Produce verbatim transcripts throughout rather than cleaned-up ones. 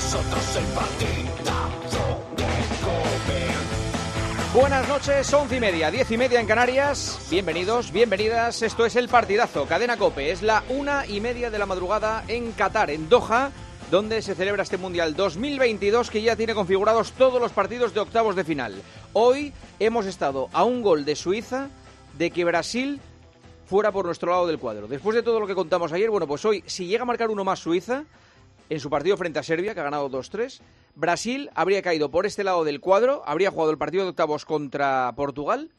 nosotros el partidazo de COPE. Buenas noches, once y media, diez y media en Canarias. Bienvenidos, bienvenidas. Esto es el partidazo, Cadena COPE. Es la una y media de la madrugada en Qatar, en Doha, donde se celebra este Mundial dos mil veintidós, que ya tiene configurados todos los partidos de octavos de final. Hoy hemos estado a un gol de Suiza de que Brasil fuera por nuestro lado del cuadro. Después de todo lo que contamos ayer, bueno, pues hoy, si llega a marcar uno más Suiza, en su partido frente a Serbia, que ha ganado dos tres, Brasil habría caído por este lado del cuadro, habría jugado el partido de octavos contra Portugal,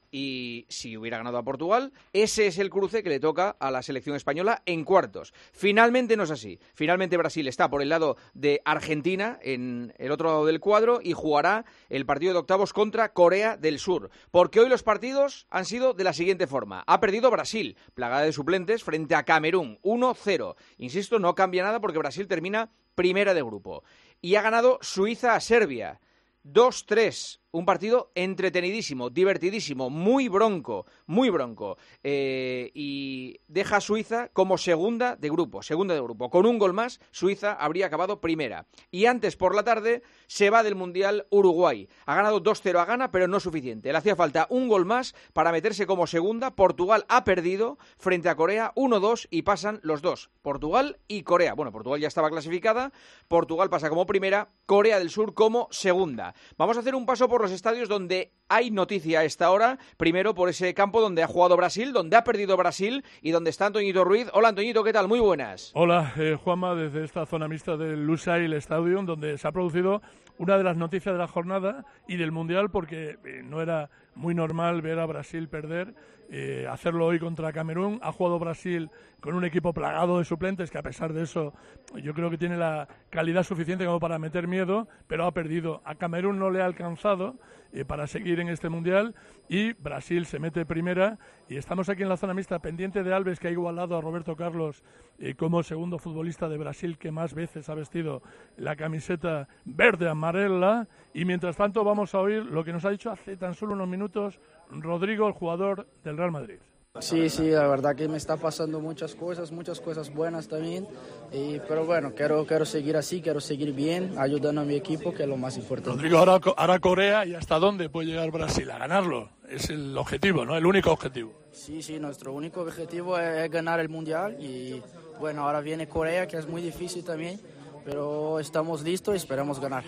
y si hubiera ganado a Portugal, ese es el cruce que le toca a la selección española en cuartos. Finalmente no es así. Finalmente Brasil está por el lado de Argentina, en el otro lado del cuadro, y jugará el partido de octavos contra Corea del Sur. Porque hoy los partidos han sido de la siguiente forma. Ha perdido Brasil, plagada de suplentes, frente a Camerún, uno cero. Insisto, no cambia nada porque Brasil termina primera de grupo. Y ha ganado Suiza a Serbia, dos tres. Un partido entretenidísimo, divertidísimo, muy bronco, muy bronco. Eh, y deja a Suiza como segunda de grupo, segunda de grupo. Con un gol más, Suiza habría acabado primera. Y antes, por la tarde, se va del Mundial Uruguay. Ha ganado dos cero a Ghana, pero no suficiente. Le hacía falta un gol más para meterse como segunda. Portugal ha perdido frente a Corea uno dos y pasan los dos, Portugal y Corea. Bueno, Portugal ya estaba clasificada, Portugal pasa como primera, Corea del Sur como segunda. Vamos a hacer un paso por los estadios donde hay noticia a esta hora. Primero por ese campo donde ha jugado Brasil, donde ha perdido Brasil y donde está Antoñito Ruiz. Hola Antoñito, ¿qué tal? Muy buenas. Hola eh, Juanma, desde esta zona mixta del Lusail Stadium, donde se ha producido una de las noticias de la jornada y del Mundial, porque eh, no era muy normal ver a Brasil perder, eh, hacerlo hoy contra Camerún. Ha jugado Brasil con un equipo plagado de suplentes que, a pesar de eso, yo creo que tiene la calidad suficiente como para meter miedo, pero ha perdido. A Camerún no le ha alcanzado eh, para seguir en este Mundial, y Brasil se mete primera, y estamos aquí en la zona mixta pendiente de Alves, que ha igualado a Roberto Carlos eh, como segundo futbolista de Brasil que más veces ha vestido la camiseta verde-amarela. Y mientras tanto vamos a oír lo que nos ha dicho hace tan solo unos minutos Rodrigo, el jugador del Real Madrid. Sí, sí, la verdad que me está pasando muchas cosas, muchas cosas buenas también, y, pero bueno, quiero, quiero seguir así, quiero seguir bien, ayudando a mi equipo, que es lo más importante. Rodrigo, ahora, ahora Corea, ¿y hasta dónde puede llegar Brasil? A ganarlo, es el objetivo, ¿no? El único objetivo. Sí, sí, nuestro único objetivo es, es ganar el Mundial, y bueno, ahora viene Corea, que es muy difícil también, pero estamos listos y esperamos ganar.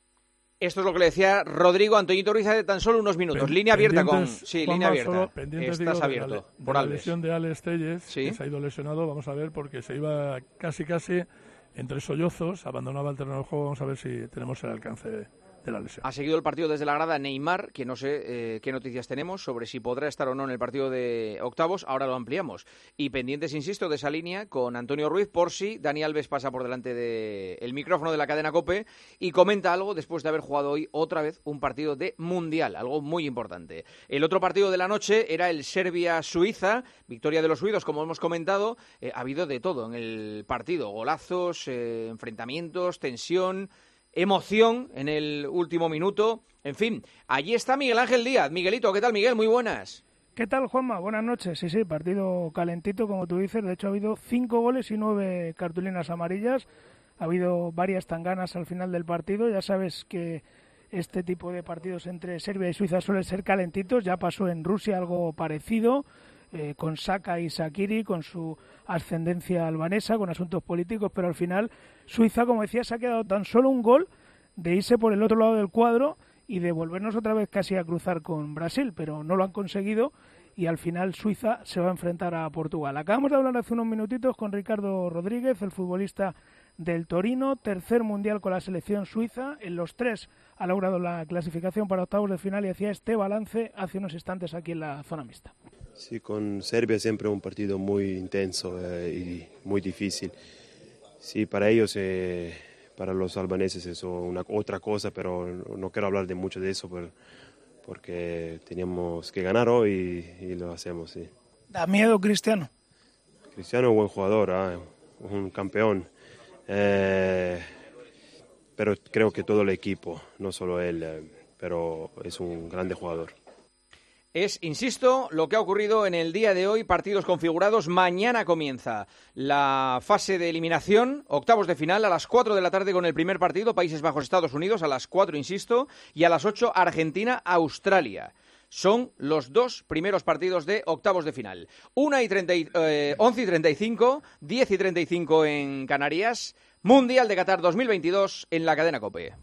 Esto es lo que le decía Rodrigo Antoñito Ruiz hace tan solo unos minutos. Pen, línea abierta con... Sí, línea abierta. Solo, pendientes, Estás digo, abierto, de la, por de Alves. La lesión de Alex Telles, ¿Sí? Que se ha ido lesionado, vamos a ver, porque se iba casi, casi entre sollozos, abandonaba el terreno del juego. Vamos a ver si tenemos el alcance de, de la lesión. Ha seguido el partido desde la grada Neymar, que no sé eh, qué noticias tenemos sobre si podrá estar o no en el partido de octavos. Ahora lo ampliamos. Y pendientes, insisto, de esa línea con Antonio Ruiz, por si Dani Alves pasa por delante del micrófono de la cadena COPE y comenta algo después de haber jugado hoy otra vez un partido de Mundial, algo muy importante. El otro partido de la noche era el Serbia-Suiza, victoria de los suizos, como hemos comentado. Eh, ha habido de todo en el partido, golazos, eh, enfrentamientos, tensión, emoción en el último minuto. En fin, allí está Miguel Ángel Díaz. Miguelito, ¿qué tal, Miguel? Muy buenas. ¿Qué tal, Juanma? Buenas noches. Sí, sí, partido calentito, como tú dices. De hecho, ha habido cinco goles y nueve cartulinas amarillas. Ha habido varias tanganas al final del partido. Ya sabes que este tipo de partidos entre Serbia y Suiza suelen ser calentitos. Ya pasó en Rusia algo parecido, eh, con Saka y Shaqiri, con su ascendencia albanesa, con asuntos políticos, pero al final Suiza, como decía, se ha quedado tan solo un gol de irse por el otro lado del cuadro y de volvernos otra vez casi a cruzar con Brasil, pero no lo han conseguido, y al final Suiza se va a enfrentar a Portugal. Acabamos de hablar hace unos minutitos con Ricardo Rodríguez, el futbolista del Torino, tercer mundial con la selección suiza. En los tres ha logrado la clasificación para octavos de final y hacía este balance hace unos instantes aquí en la zona mixta. Sí, con Serbia siempre un partido muy intenso eh, y muy difícil. Sí, para ellos, eh, para los albaneses es una otra cosa, pero no quiero hablar de mucho de eso por, porque teníamos que ganar hoy y, y lo hacemos, sí. ¿Da miedo Cristiano? Cristiano es un buen jugador, ¿eh? Un campeón, eh, pero creo que todo el equipo, no solo él, eh, pero es un grande jugador. Es, insisto, lo que ha ocurrido en el día de hoy, partidos configurados. Mañana comienza la fase de eliminación, octavos de final, a las cuatro de la tarde con el primer partido, Países Bajos-Estados Unidos, a las cuatro, insisto, y a las ocho, Argentina-Australia. Son los dos primeros partidos de octavos de final. Una y treinta, eh, once y treinta y cinco, diez y treinta y cinco en Canarias. Mundial de Qatar dos mil veintidós en la cadena COPE.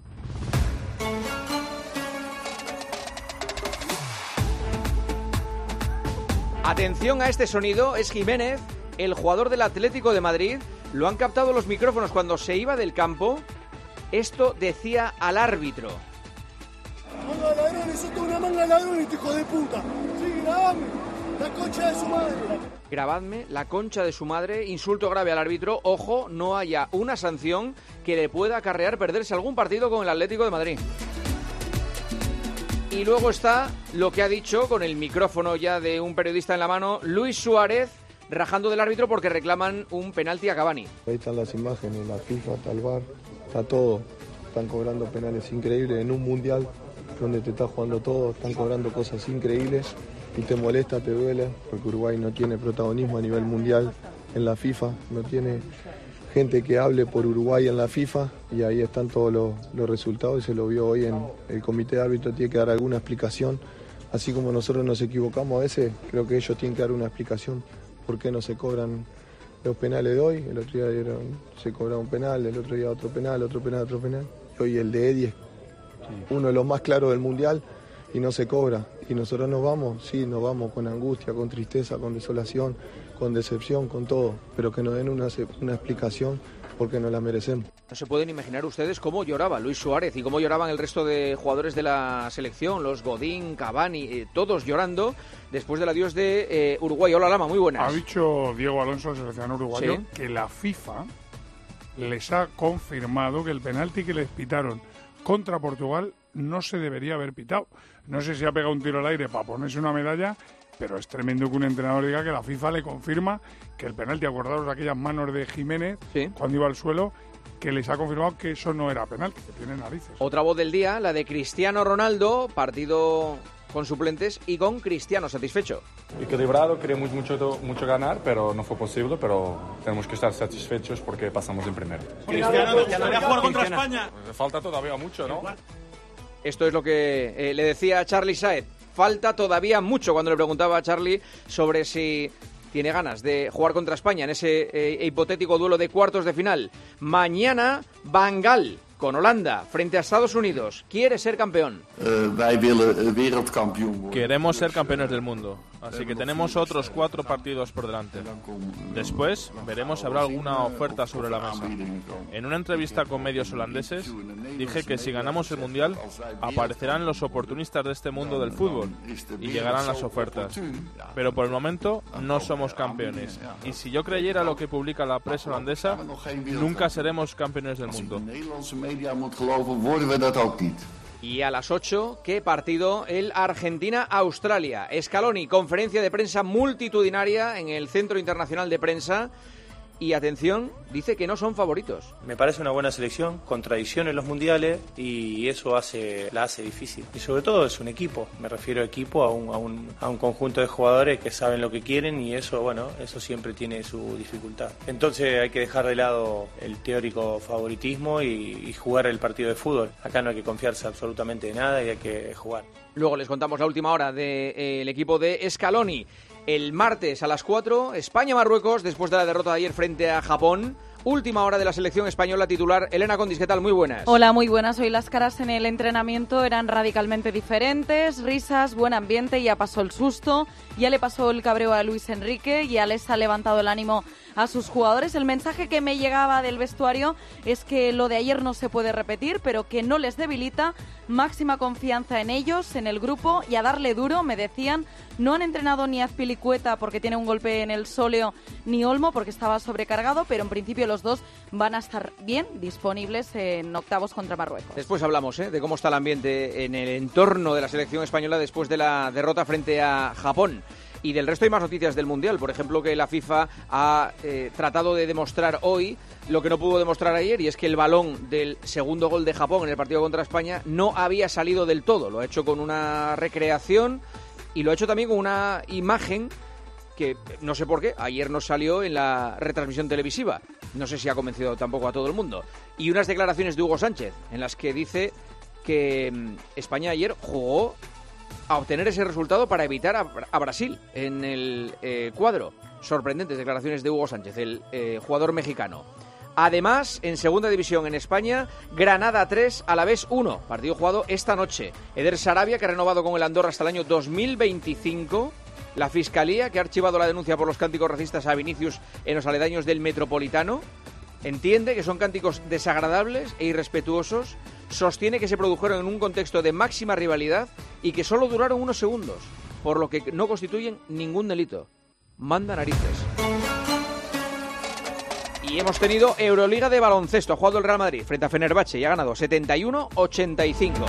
Atención a este sonido, es Jiménez, el jugador del Atlético de Madrid. Lo han captado los micrófonos cuando se iba del campo. Esto decía al árbitro. Manga de ladrones, sos una manga de ladrones, hijo de puta. Sí, grabadme, la concha de su madre. Grabadme, la concha de su madre, insulto grave al árbitro. Ojo, no haya una sanción que le pueda acarrear perderse algún partido con el Atlético de Madrid. Y luego está lo que ha dicho, con el micrófono ya de un periodista en la mano, Luis Suárez, rajando del árbitro porque reclaman un penalti a Cavani. Ahí están las imágenes, la FIFA, está el V A R, está todo. Están cobrando penales increíbles en un mundial donde te está jugando todo, están cobrando cosas increíbles y te molesta, te duele, porque Uruguay no tiene protagonismo a nivel mundial en la FIFA, no tiene gente que hable por Uruguay en la FIFA y ahí están todos los, los resultados y se lo vio hoy en el comité de árbitros, tiene que dar alguna explicación, así como nosotros nos equivocamos a veces, creo que ellos tienen que dar una explicación por qué no se cobran los penales de hoy, el otro día dieron, se cobraba un penal, el otro día otro penal, otro penal, otro penal, y hoy el de Eddie es uno de los más claros del mundial y no se cobra, y nosotros nos vamos, sí, nos vamos con angustia, con tristeza, con desolación, con decepción, con todo, pero que nos den una, una explicación porque nos la merecemos. No se pueden imaginar ustedes cómo lloraba Luis Suárez y cómo lloraban el resto de jugadores de la selección, los Godín, Cavani, eh, todos llorando después del adiós de eh, Uruguay. Hola, Lama, muy buenas. Ha dicho Diego Alonso, el seleccionado uruguayo, ¿sí?, que la FIFA les ha confirmado que el penalti que les pitaron contra Portugal no se debería haber pitado. No sé si ha pegado un tiro al aire para ponerse una medalla, pero es tremendo que un entrenador diga que la FIFA le confirma que el penalti, acordaros de aquellas manos de Jiménez, ¿sí?, cuando iba al suelo, que les ha confirmado que eso no era penalti, que tiene narices. Otra voz del día, la de Cristiano Ronaldo, partido con suplentes y con Cristiano satisfecho. Equilibrado, queremos mucho, mucho ganar, pero no fue posible, pero tenemos que estar satisfechos porque pasamos en primero. Cristiano, ¿te gustaría jugar contra España? Falta todavía mucho, ¿no? Esto es lo que eh, le decía a Charly Saez. Falta todavía mucho, cuando le preguntaba a Charly sobre si tiene ganas de jugar contra España en ese eh, hipotético duelo de cuartos de final. Mañana, Van Gaal con Holanda frente a Estados Unidos. Quiere ser campeón. Queremos ser campeones del mundo, así que tenemos otros cuatro partidos por delante. Después veremos si habrá alguna oferta sobre la mesa. En una entrevista con medios holandeses dije que si ganamos el Mundial aparecerán los oportunistas de este mundo del fútbol y llegarán las ofertas. Pero por el momento no somos campeones. Y si yo creyera lo que publica la prensa holandesa, nunca seremos campeones del mundo. Y a las ocho, ¿qué partido? El Argentina-Australia. Scaloni, conferencia de prensa multitudinaria en el Centro Internacional de Prensa. Y atención, dice que no son favoritos. Me parece una buena selección, con tradición en los mundiales, y eso hace la hace difícil. Y sobre todo es un equipo, me refiero a equipo, a un, a un, a un conjunto de jugadores que saben lo que quieren, y eso, bueno, eso siempre tiene su dificultad. Entonces hay que dejar de lado el teórico favoritismo y, y jugar el partido de fútbol. Acá no hay que confiarse absolutamente de nada y hay que jugar. Luego les contamos la última hora del de, eh, equipo de Scaloni. El martes a las cuatro, España-Marruecos, después de la derrota de ayer frente a Japón. Última hora de la selección española titular. Elena Condis, ¿qué tal? Muy buenas. Hola, muy buenas. Hoy las caras en el entrenamiento eran radicalmente diferentes. Risas, buen ambiente, ya pasó el susto, ya le pasó el cabreo a Luis Enrique, ya les ha levantado el ánimo a sus jugadores. El mensaje que me llegaba del vestuario es que lo de ayer no se puede repetir, pero que no les debilita. Máxima confianza en ellos, en el grupo, y a darle duro, me decían. No han entrenado ni Azpilicueta porque tiene un golpe en el sóleo, ni Olmo porque estaba sobrecargado, pero en principio los dos van a estar bien disponibles en octavos contra Marruecos. Después hablamos ¿eh? de cómo está el ambiente en el entorno de la selección española después de la derrota frente a Japón. Y del resto hay más noticias del Mundial. Por ejemplo, que la FIFA ha eh, tratado de demostrar hoy lo que no pudo demostrar ayer, y es que el balón del segundo gol de Japón en el partido contra España no había salido del todo. Lo ha hecho con una recreación y lo ha hecho también con una imagen que, no sé por qué, ayer no salió en la retransmisión televisiva. No sé si ha convencido tampoco a todo el mundo. Y unas declaraciones de Hugo Sánchez, en las que dice que España ayer jugó a obtener ese resultado para evitar a, a Brasil en el eh, cuadro. Sorprendentes declaraciones de Hugo Sánchez, el eh, jugador mexicano. Además, en segunda división en España, Granada tres, Alavés uno. Partido jugado esta noche. Eder Sarabia, que ha renovado con el Andorra hasta el año dos mil veinticinco. La Fiscalía, que ha archivado la denuncia por los cánticos racistas a Vinicius en los aledaños del Metropolitano, entiende que son cánticos desagradables e irrespetuosos. Sostiene que se produjeron en un contexto de máxima rivalidad y que solo duraron unos segundos, por lo que no constituyen ningún delito. Manda narices. Y hemos tenido Euroliga de baloncesto. Ha jugado el Real Madrid frente a Fenerbahce y ha ganado setenta y uno a ochenta y cinco.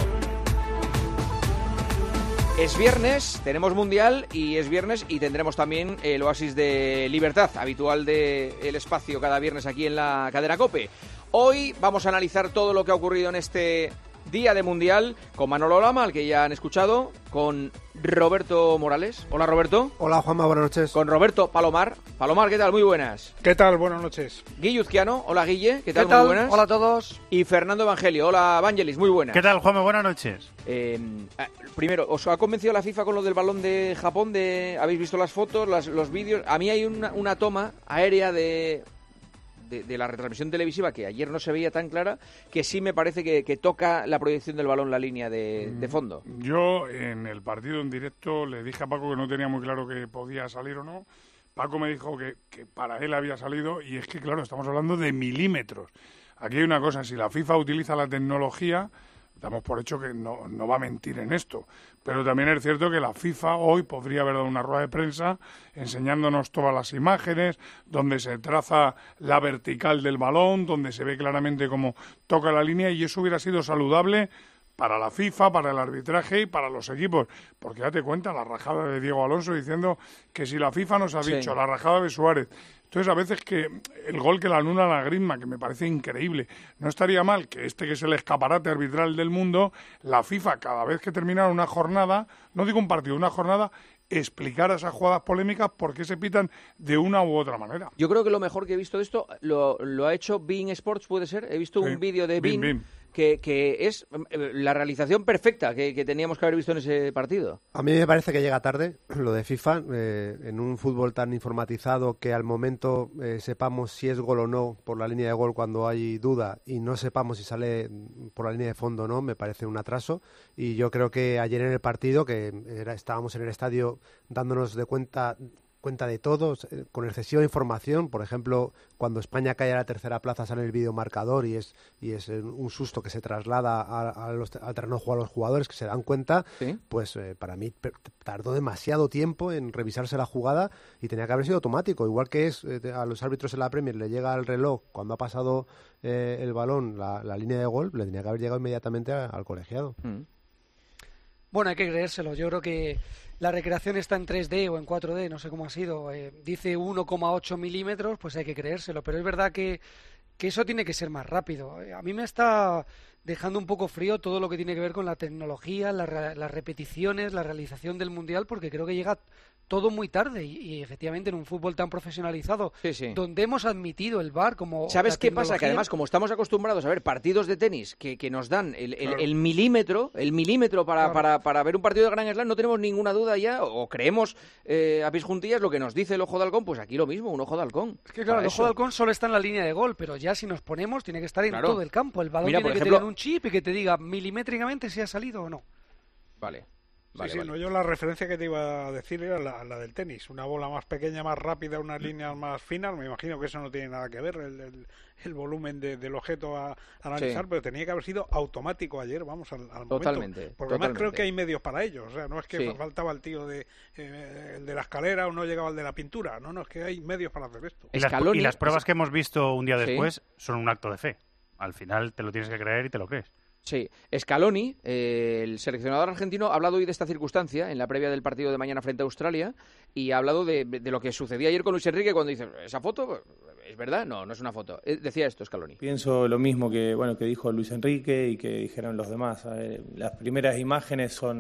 Es viernes, tenemos Mundial y es viernes y tendremos también el Oasis de Libertad, habitual del espacio cada viernes aquí en la cadena COPE. Hoy vamos a analizar todo lo que ha ocurrido en este día de Mundial con Manolo Lama, al que ya han escuchado, con Roberto Morales. Hola, Roberto. Hola, Juanma, buenas noches. Con Roberto Palomar. Palomar, ¿qué tal? Muy buenas. ¿Qué tal? Buenas noches. Guille Uzquiano. Hola, Guille. ¿Qué tal? ¿Qué tal? Muy buenas. Hola a todos. Y Fernando Evangelio. Hola, Evangelis. Muy buenas. ¿Qué tal, Juanma? Buenas noches. Eh, primero, ¿os ha convencido la FIFA con lo del balón de Japón? De, ¿habéis visto las fotos, las, los vídeos? A mí hay una, una toma aérea de... De, de la retransmisión televisiva, que ayer no se veía tan clara, que sí me parece que, que toca la proyección del balón la línea de, de fondo. Yo, en el partido en directo, le dije a Paco que no tenía muy claro que podía salir o no. Paco me dijo que, que para él había salido, y es que, claro, estamos hablando de milímetros. Aquí hay una cosa, si la FIFA utiliza la tecnología, damos por hecho que no, no va a mentir en esto. Pero también es cierto que la FIFA hoy podría haber dado una rueda de prensa enseñándonos todas las imágenes, donde se traza la vertical del balón, donde se ve claramente cómo toca la línea, y eso hubiera sido saludable para la FIFA, para el arbitraje y para los equipos. Porque date cuenta, la rajada de Diego Alonso diciendo que si la FIFA nos ha Sí. dicho, la rajada de Suárez. Entonces, a veces que el gol que la anula la Griezmann, que me parece increíble, no estaría mal que este, que es el escaparate arbitral del mundo, la FIFA, cada vez que terminara una jornada, no digo un partido, una jornada, explicara esas jugadas polémicas por qué se pitan de una u otra manera. Yo creo que lo mejor que he visto de esto lo, lo ha hecho Bein Sports, ¿puede ser? He visto Sí. un vídeo de Bein, Bein, Bein. Que, que es eh, la realización perfecta que, que teníamos que haber visto en ese partido. A mí me parece que llega tarde lo de FIFA, eh, en un fútbol tan informatizado que al momento eh, sepamos si es gol o no por la línea de gol cuando hay duda y no sepamos si sale por la línea de fondo o no, me parece un atraso. Y yo creo que ayer en el partido, que era, estábamos en el estadio dándonos de cuenta... cuenta de todo, con excesiva información. Por ejemplo, cuando España cae a la tercera plaza sale el videomarcador y es y es un susto que se traslada a, a los, al terreno de juego a los jugadores que se dan cuenta. ¿Sí? Pues eh, para mí per- tardó demasiado tiempo en revisarse la jugada y tenía que haber sido automático. Igual que es eh, a los árbitros en la Premier le llega el reloj cuando ha pasado eh, el balón, la, la línea de gol, le tenía que haber llegado inmediatamente a, al colegiado. Mm. Bueno, hay que creérselo. Yo creo que la recreación está en tres D o en cuatro D, no sé cómo ha sido. Eh, dice uno coma ocho milímetros, pues hay que creérselo. Pero es verdad que, que eso tiene que ser más rápido. Eh, A mí me está dejando un poco frío todo lo que tiene que ver con la tecnología, la re- las repeticiones, la realización del Mundial, porque creo que llega todo muy tarde y, y efectivamente en un fútbol tan profesionalizado, Sí, sí. donde hemos admitido el V A R como ¿Sabes la qué pasa? Que tecnología- además, como estamos acostumbrados a ver partidos de tenis que, que nos dan el, el- Claro. el milímetro, el milímetro para, Claro. para, para ver un partido de Grand Slam, no tenemos ninguna duda ya, o creemos eh, a pies juntillas lo que nos dice el ojo de halcón, pues aquí lo mismo, un ojo de halcón. Es que claro, Para el ojo eso. de halcón solo está en la línea de gol, pero ya si nos ponemos tiene que estar en Claro. todo el campo. El balón Mira, tiene por que ejemplo- tener un chip y que te diga milimétricamente si ha salido o no. Vale. Sí, Vale, sí, vale. no, yo la referencia que te iba a decir era la, la del tenis. Una bola más pequeña, más rápida, unas líneas más finas. Me imagino que eso no tiene nada que ver, el, el, el volumen de, del objeto a, a analizar, Sí. pero tenía que haber sido automático ayer, vamos, al, al Totalmente, momento. Porque además creo totalmente. que hay medios para ello. O sea, no es que Sí. fa- faltaba el tío de, eh, el de la escalera o no llegaba el de la pintura. No, no, es que hay medios para hacer esto. Y las, Scaloni- y las pruebas que hemos visto un día Sí. después son un acto de fe. Al final te lo tienes que creer y te lo crees. Sí, Scaloni, eh, el seleccionador argentino, ha hablado hoy de esta circunstancia en la previa del partido de mañana frente a Australia y ha hablado de, de lo que sucedía ayer con Luis Enrique cuando dice, ¿esa foto es verdad? No, no es una foto. Eh, decía esto Scaloni. Pienso lo mismo que bueno que dijo Luis Enrique y que dijeron los demás. A ver, las primeras imágenes son,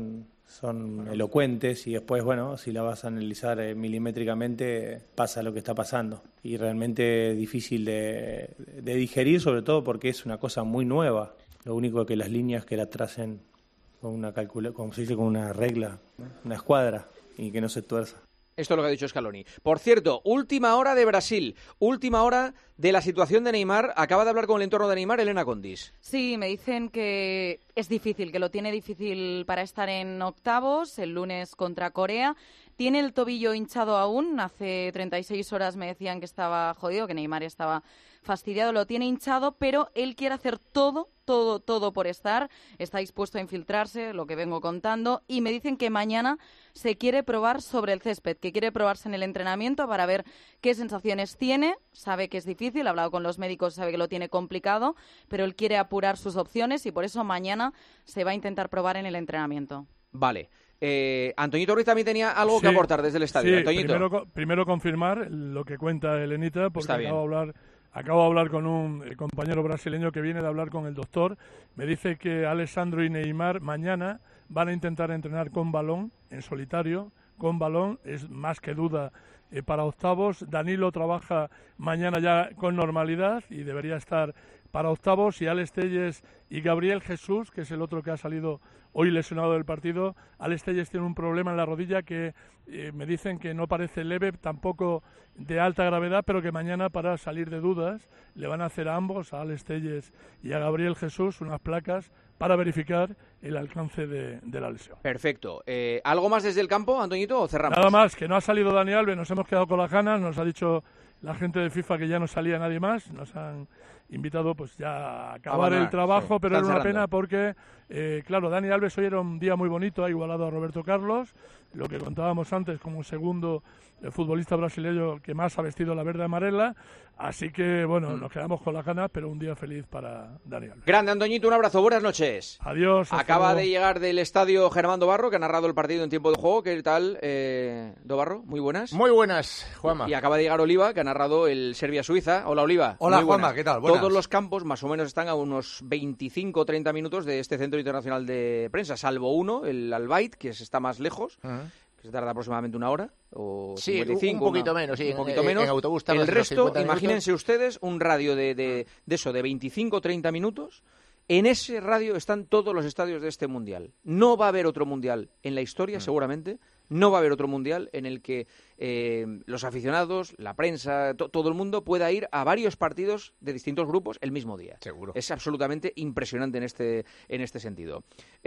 son elocuentes y después, bueno, si la vas a analizar eh, milimétricamente, pasa lo que está pasando. Y realmente difícil de, de digerir, sobre todo porque es una cosa muy nueva. Lo único que las líneas que la tracen con una calcula, como se dice, con una regla, ¿no? Una escuadra, y que no se tuerza. Esto es lo que ha dicho Scaloni. Por cierto, última hora de Brasil, última hora de la situación de Neymar. Acaba de hablar con el entorno de Neymar, Elena Condis. Sí, me dicen que es difícil, que lo tiene difícil para estar en octavos, el lunes contra Corea. Tiene el tobillo hinchado aún. Hace treinta y seis horas me decían que estaba jodido, que Neymar estaba fastidiado. Lo tiene hinchado, pero él quiere hacer todo, todo, todo por estar. Está dispuesto a infiltrarse, lo que vengo contando. Y me dicen que mañana se quiere probar sobre el césped, que quiere probarse en el entrenamiento para ver qué sensaciones tiene. Sabe que es difícil, ha hablado con los médicos, sabe que lo tiene complicado, pero él quiere apurar sus opciones y por eso mañana se va a intentar probar en el entrenamiento. Vale. Eh, Antoñito Ruiz también tenía algo sí, que aportar desde el estadio. Sí, Antoñito. primero, primero confirmar lo que cuenta Elenita, porque acabo de hablar... Acabo de hablar con un eh, compañero brasileño que viene de hablar con el doctor. Me dice que Alessandro y Neymar mañana van a intentar entrenar con balón, en solitario, con balón. Es más que duda eh, para octavos. Danilo trabaja mañana ya con normalidad y debería estar para octavos. Y Alex Telles y Gabriel Jesús, que es el otro que ha salido hoy lesionado del partido. Alex Telles tiene un problema en la rodilla que eh, me dicen que no parece leve, tampoco de alta gravedad, pero que mañana, para salir de dudas, le van a hacer a ambos, a Alex Telles y a Gabriel Jesús, unas placas para verificar el alcance de, de la lesión. Perfecto. Eh, ¿Algo más desde el campo, Antoñito, o cerramos? Nada más, que no ha salido Dani Alves, nos hemos quedado con las ganas, nos ha dicho la gente de FIFA que ya no salía nadie más, nos han invitado pues ya a acabar el trabajo, sí, pero era una cerrando. pena porque, eh, claro, Dani Alves hoy era un día muy bonito, ha igualado a Roberto Carlos, lo que contábamos antes como segundo el futbolista brasileño que más ha vestido la verde amarela, así que bueno, mm. nos quedamos con las ganas, pero un día feliz para Dani Alves. Grande, Antoñito, un abrazo, buenas noches. Adiós. Acaba de llegar del estadio Germán Dobarro, que ha narrado el partido en tiempo de juego. ¿Qué tal, eh, Dobarro? Muy buenas. Muy buenas, Juanma. Y acaba de llegar Oliva, que ha narrado el Serbia-Suiza. Hola, Oliva. Hola, Juanma, ¿qué tal? Buenas. Todos los campos más o menos están a unos veinticinco o treinta minutos de este Centro Internacional de Prensa, salvo uno, el Al Bayt, que está más lejos. Uh-huh. Que se tarda aproximadamente una hora o sí, cincuenta y cinco, un poquito una, menos, sí, un poquito en, menos. En autobús el resto, imagínense ustedes un radio de, de, de eso, de veinticinco o treinta minutos. En ese radio están todos los estadios de este mundial. No va a haber otro mundial en la historia, mm. seguramente. No va a haber otro mundial en el que eh, los aficionados, la prensa, to- todo el mundo pueda ir a varios partidos de distintos grupos el mismo día. Seguro. Es absolutamente impresionante en este, en este sentido.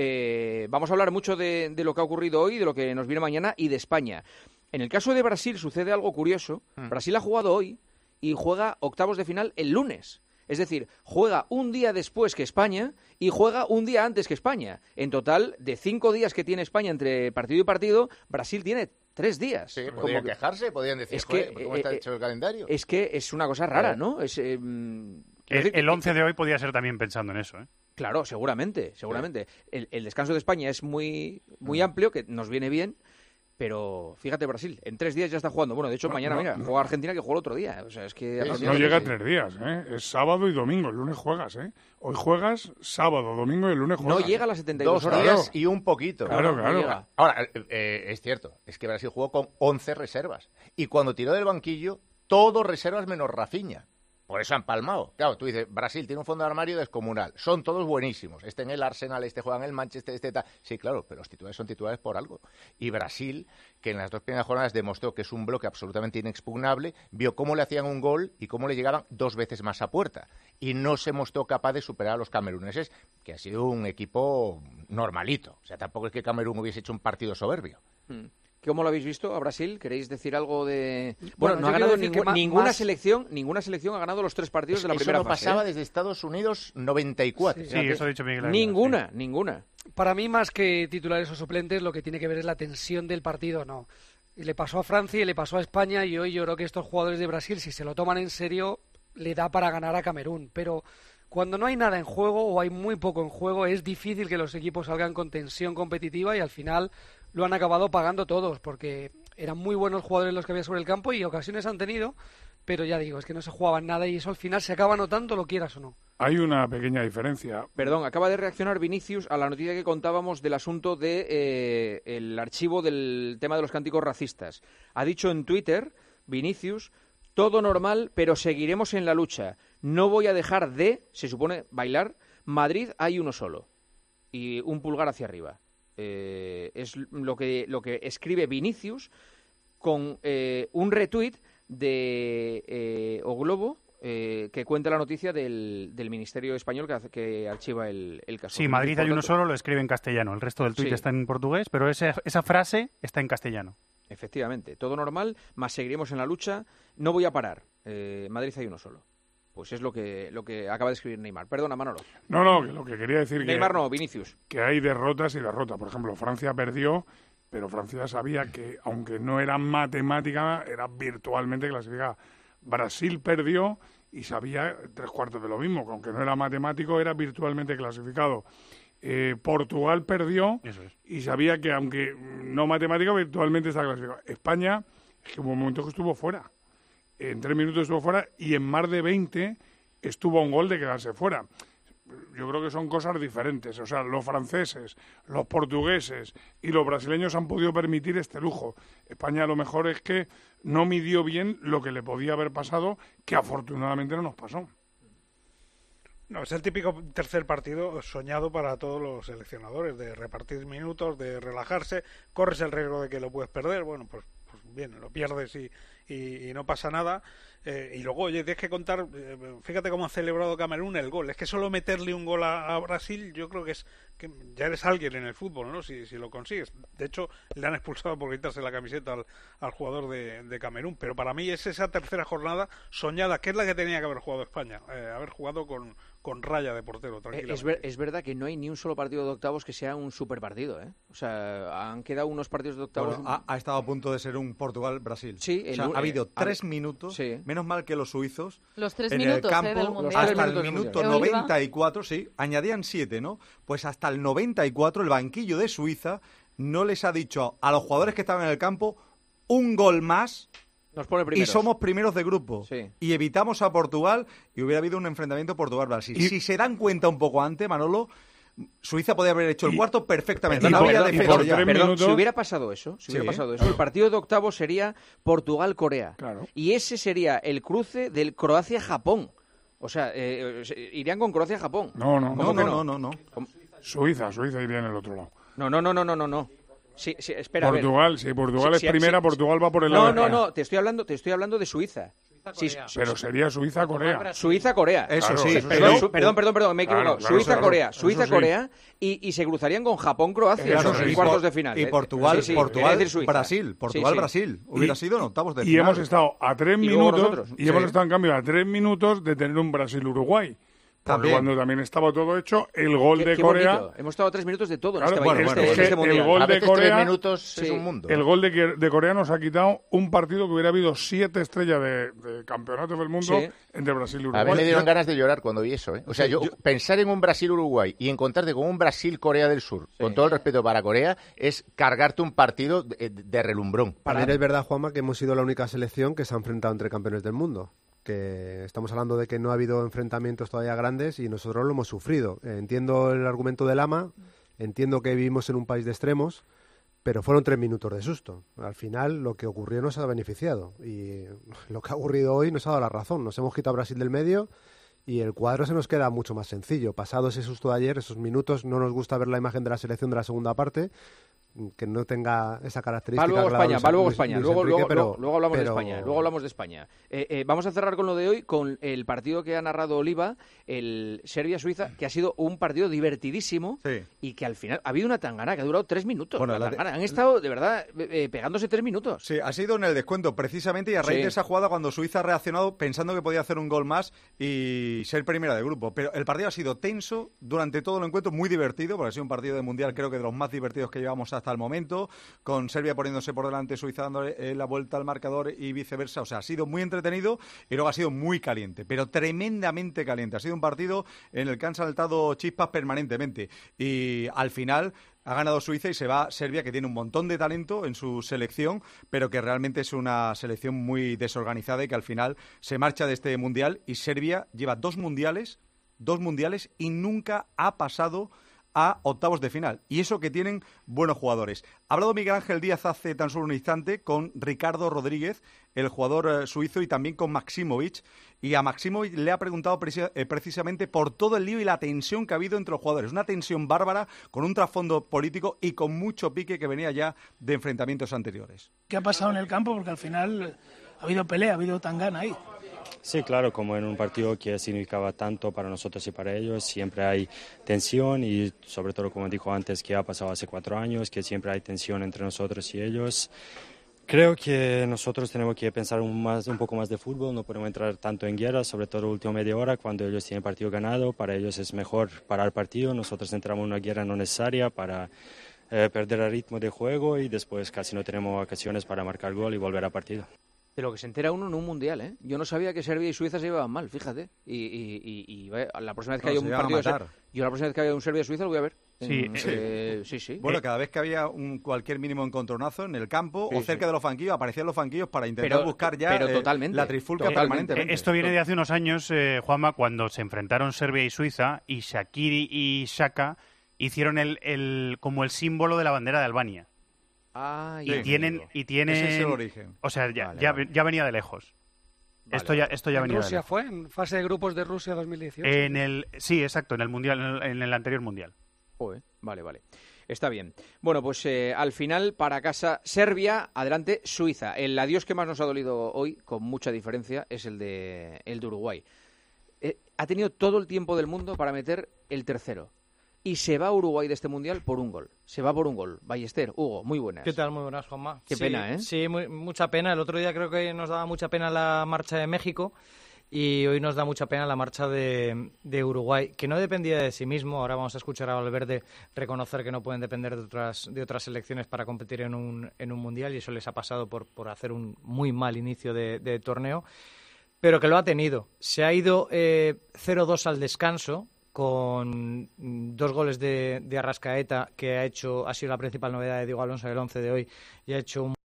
Eh, vamos a hablar mucho de, de lo que ha ocurrido hoy, de lo que nos viene mañana y de España. En el caso de Brasil sucede algo curioso. Mm. Brasil ha jugado hoy y juega octavos de final el lunes. Es decir, juega un día después que España y juega un día antes que España. En total, de cinco días que tiene España entre partido y partido, Brasil tiene tres días. Sí, podrían Como... quejarse, podrían decir, es que, ¿cómo está eh, hecho el calendario? Es que es una cosa rara, ¿no? Es, eh, el, el once de hoy podía ser también pensando en eso, ¿eh? Claro, seguramente, seguramente. Sí. El, el descanso de España es muy, muy mm. amplio, que nos viene bien. Pero fíjate, Brasil, en tres días ya está jugando. Bueno, de hecho, no, mañana, no, mira, no. juega Argentina que juega el otro día. O sea, es que no, no llega a tres días, ¿eh? Es sábado y domingo. El lunes juegas, ¿eh? Hoy juegas sábado, domingo y el lunes juegas. No llega a las setenta y dos Dos horas. días y un poquito. Claro, claro. No Ahora, eh, es cierto, es que Brasil jugó con once reservas. Y cuando tiró del banquillo, todos reservas menos Rafinha. Por eso han palmado. Claro, tú dices, Brasil tiene un fondo de armario descomunal. Son todos buenísimos. Este en el Arsenal, este juega en el Manchester, este tal. Sí, claro, pero los titulares son titulares por algo. Y Brasil, que en las dos primeras jornadas demostró que es un bloque absolutamente inexpugnable, vio cómo le hacían un gol y cómo le llegaban dos veces más a puerta. Y no se mostró capaz de superar a los cameruneses, que ha sido un equipo normalito. O sea, tampoco es que Camerún hubiese hecho un partido soberbio. Mm. ¿Cómo lo habéis visto a Brasil? ¿Queréis decir algo de...? Bueno, bueno no ha ganado ningú- más, ninguna más... selección ninguna selección ha ganado los tres partidos es de la primera fase. Eso no fase, pasaba ¿eh? desde Estados Unidos noventa y cuatro. Sí, sí eso ha dicho Miguel. Ninguna, sí. ninguna. Para mí, más que titulares o suplentes, lo que tiene que ver es la tensión del partido, no. Y le pasó a Francia y le pasó a España, y hoy yo creo que estos jugadores de Brasil, si se lo toman en serio, le da para ganar a Camerún. Pero cuando no hay nada en juego o hay muy poco en juego, es difícil que los equipos salgan con tensión competitiva y al final lo han acabado pagando todos, porque eran muy buenos jugadores los que había sobre el campo y ocasiones han tenido, pero ya digo, es que no se jugaban nada y eso al final se acaba notando, lo quieras o no. Hay una pequeña diferencia. Perdón, acaba de reaccionar Vinicius a la noticia que contábamos del asunto de eh, el archivo del tema de los cánticos racistas. Ha dicho en Twitter, Vinicius, todo normal, pero seguiremos en la lucha. No voy a dejar de, se supone, bailar. Madrid hay uno solo. Y un pulgar hacia arriba. Eh, es lo que, lo que escribe Vinicius con eh, un retweet de eh, O Globo, eh, que cuenta la noticia del, del Ministerio Español que, hace, que archiva el, el caso. Sí, Madrid hay uno solo, lo escribe en castellano. El resto del tuit sí. está en portugués, pero ese, esa frase está en castellano. Efectivamente, todo normal, más seguiremos en la lucha. No voy a parar. Eh, Madrid hay uno solo. Pues es lo que lo que acaba de escribir Neymar. Perdona, Manolo. No, no, que lo que quería decir Neymar que... no, Vinicius. Que hay derrotas y derrotas. Por ejemplo, Francia perdió, pero Francia sabía que, aunque no era matemática, era virtualmente clasificada. Brasil perdió y sabía tres cuartos de lo mismo, que aunque no era matemático, era virtualmente clasificado. Eh, Portugal perdió Eso es. y sabía que, aunque no matemático, virtualmente está clasificado. España, es que hubo un momento que estuvo fuera. En tres minutos estuvo fuera y en más de veinte estuvo a un gol de quedarse fuera. Yo creo que son cosas diferentes. O sea, los franceses, los portugueses y los brasileños han podido permitir este lujo. España a lo mejor es que no midió bien lo que le podía haber pasado, que afortunadamente no nos pasó. No, es el típico tercer partido soñado para todos los seleccionadores, de repartir minutos, de relajarse, corres el riesgo de que lo puedes perder, bueno, pues, pues bien, lo pierdes y, y, y no pasa nada. Eh, y luego, oye, tienes que contar, eh, fíjate cómo ha celebrado Camerún el gol. Es que solo meterle un gol a, a Brasil, yo creo que es que ya eres alguien en el fútbol, ¿no? Si, si lo consigues. De hecho, le han expulsado por quitarse la camiseta al, al jugador de, de Camerún. Pero para mí es esa tercera jornada soñada, que es la que tenía que haber jugado España. Eh, haber jugado con, con raya de portero, tranquilamente. Es, ver, es verdad que no hay ni un solo partido de octavos que sea un super partido, ¿eh? O sea, han quedado unos partidos de octavos... Bueno, ha, ha estado a punto de ser un Portugal-Brasil. Sí. O sea, el, ha habido eh, tres a, minutos, sí. menos mal que los suizos, los tres en minutos, el campo, eh, del mundial. hasta el minuto noventa y cuatro, sí, añadían siete, ¿no? Pues hasta el noventa y cuatro el banquillo de Suiza no les ha dicho a los jugadores que estaban en el campo un gol más... Nos pone y somos primeros de grupo. Sí. Y evitamos a Portugal y hubiera habido un enfrentamiento Portugal-Brasil. Y... Si se dan cuenta un poco antes, Manolo, Suiza podía haber hecho el y... cuarto perfectamente. Y, no perdón, había y defensa por ya. tres minutos... Si hubiera pasado eso, si hubiera sí, pasado eso, claro. el partido de octavos sería Portugal-Corea. Claro. Y ese sería el cruce del Croacia-Japón. O sea, eh, irían con Croacia-Japón. No, no, no, no, no, no, no. Suiza, Suiza iría en el otro lado. No, no, no, no, no, no, no. Sí, sí, espera, Portugal, a ver. si Portugal sí, es sí, primera, sí, Portugal va por el no, lado no, de no, no, te estoy hablando, te estoy hablando de Suiza. Sí, pero sería Suiza-Corea. Suiza-Corea. Eso claro, sí. eso Perdón, sí. su, perdón, perdón, perdón, me he equivocado. Claro, claro, Suiza-Corea, claro. Suiza-Corea y, y se cruzarían con Japón-Croacia Claro, en sí. los cuartos de final. Y ¿eh? Portugal, Sí, sí, Portugal, quería decir Suiza. Brasil, Portugal, Sí, sí. Brasil. Hubiera Y- sido en octavos de Y final. hemos estado a tres Y luego minutos nosotros. y hemos Sí. estado en cambio a tres minutos de tener un Brasil-Uruguay. Porque También. cuando también estaba todo hecho, el gol Qué- de qué Corea... bonito. Hemos estado a tres minutos de todo en Claro, este, bueno, en este, bueno, en es este que mundial. el gol A de veces Corea, tres minutos sí. es un mundo. el gol de, de Corea nos ha quitado un partido que hubiera habido siete estrellas de, de campeonatos del mundo Sí. entre Brasil y A Uruguay. mí me dieron ganas de llorar cuando vi eso, ¿eh? O sea, yo, pensar en un Brasil-Uruguay y encontrarte con un Brasil-Corea del Sur, Sí. con todo el respeto para Corea, es cargarte un partido de, de relumbrón. También es verdad, Juanma, que hemos sido la única selección que se ha enfrentado entre campeones del mundo. Que estamos hablando de que no ha habido enfrentamientos todavía grandes y nosotros lo hemos sufrido. Eh, entiendo el argumento de Lama, entiendo que vivimos en un país de extremos, pero fueron tres minutos de susto. Al final lo que ocurrió nos ha beneficiado y lo que ha ocurrido hoy nos ha dado la razón. Nos hemos quitado a Brasil del medio y el cuadro se nos queda mucho más sencillo. Pasado ese susto de ayer, esos minutos, no nos gusta ver la imagen de la selección de la segunda parte, que no tenga esa característica. Va luego que la da España, Luis- va luego Luis- España. Luis Luego, Enrique, luego, pero- luego, luego hablamos pero- de España. Luego hablamos de España. Eh, eh, vamos a cerrar con lo de hoy, con el partido que ha narrado Oliva, el Serbia-Suiza, que ha sido un partido divertidísimo Sí. y que al final ha habido una tangana que ha durado tres minutos. Bueno, la la de- tangana. Han estado, de verdad, eh, eh, pegándose tres minutos. Sí, ha sido en el descuento, precisamente, y a raíz Sí. de esa jugada cuando Suiza ha reaccionado pensando que podía hacer un gol más y ser primera de grupo. Pero el partido ha sido tenso durante todo el encuentro, muy divertido, porque ha sido un partido de mundial, creo que de los más divertidos que llevamos hasta el momento, con Serbia poniéndose por delante, Suiza dándole eh, la vuelta al marcador y viceversa. O sea, ha sido muy entretenido y luego ha sido muy caliente, pero tremendamente caliente. Ha sido un partido en el que han saltado chispas permanentemente y al final Ha ganado Suiza y se va Serbia, que tiene un montón de talento en su selección, pero que realmente es una selección muy desorganizada y que al final se marcha de este mundial. Y Serbia lleva dos mundiales, dos mundiales y nunca ha pasado a octavos de final. Y eso que tienen buenos jugadores. Ha hablado Miguel Ángel Díaz hace tan solo un instante con Ricardo Rodríguez, el jugador eh, suizo, y también con Maximovic. Y a Maximovic le ha preguntado preci- eh, precisamente por todo el lío y la tensión que ha habido entre los jugadores. Una tensión bárbara, con un trasfondo político y con mucho pique que venía ya de enfrentamientos anteriores. ¿Qué ha pasado en el campo? Porque al final ha habido pelea, ha habido tangana ahí. Sí, claro, como en un partido que significaba tanto para nosotros y para ellos, siempre hay tensión y sobre todo, como dijo antes, que ha pasado hace cuatro años, que siempre hay tensión entre nosotros y ellos. Creo que nosotros tenemos que pensar un, más, un poco más de fútbol, no podemos entrar tanto en guerra, sobre todo la última media hora, cuando ellos tienen partido ganado. Para ellos es mejor parar el partido, nosotros entramos en una guerra no necesaria para eh, perder el ritmo de juego y después casi no tenemos ocasiones para marcar gol y volver al partido. De lo que se entera uno en un mundial, ¿eh? Yo no sabía que Serbia y Suiza se llevaban mal, fíjate. Y, y, y, y vaya, la próxima vez que No, haya se un llevan a partido... de matar. Ser- Yo la próxima vez que haya un Serbia-Suiza lo voy a ver. Sí, En- sí. eh, sí, sí. Bueno, Eh, cada vez que había un cualquier mínimo encontronazo en el campo Sí, o cerca sí. de los banquillos, aparecían los banquillos para intentar Pero- buscar ya pero eh, totalmente, la trifulca permanentemente. Esto viene de hace unos años, eh, Juanma, cuando se enfrentaron Serbia y Suiza y Shaqiri y Xhaka hicieron el, el como el símbolo de la bandera de Albania. Ah, y ya tienen amigo. y tienen Ese es el origen. O sea, ya, Vale, ya, vale. ya venía de lejos. Vale, esto ya esto ya ¿En venía de Rusia lejos. fue? ¿En fase de grupos de Rusia dos mil dieciocho? En el sí, exacto, en el mundial en el, en el anterior mundial. Joder, vale, vale. Está bien. Bueno, pues eh, al final, para casa Serbia, adelante Suiza. El adiós que más nos ha dolido hoy, con mucha diferencia, es el de, el de Uruguay. Eh, ha tenido todo el tiempo del mundo para meter el tercero. Y se va Uruguay de este Mundial por un gol. Se va por un gol. Ballester, Hugo, muy buenas. ¿Qué tal? Muy buenas, Juanma. Qué Sí, pena, ¿eh? Sí, muy- mucha pena. El otro día creo que nos daba mucha pena la marcha de México y hoy nos da mucha pena la marcha de, de Uruguay, que no dependía de sí mismo. Ahora vamos a escuchar a Valverde reconocer que no pueden depender de otras, de otras selecciones para competir en un, en un Mundial y eso les ha pasado por, por hacer un muy mal inicio de, de torneo, pero que lo ha tenido. Se ha ido eh, cero dos al descanso, con mm, dos goles de, de Arrascaeta, que ha hecho ha sido la principal novedad de Diego Alonso del once de hoy, y ha hecho un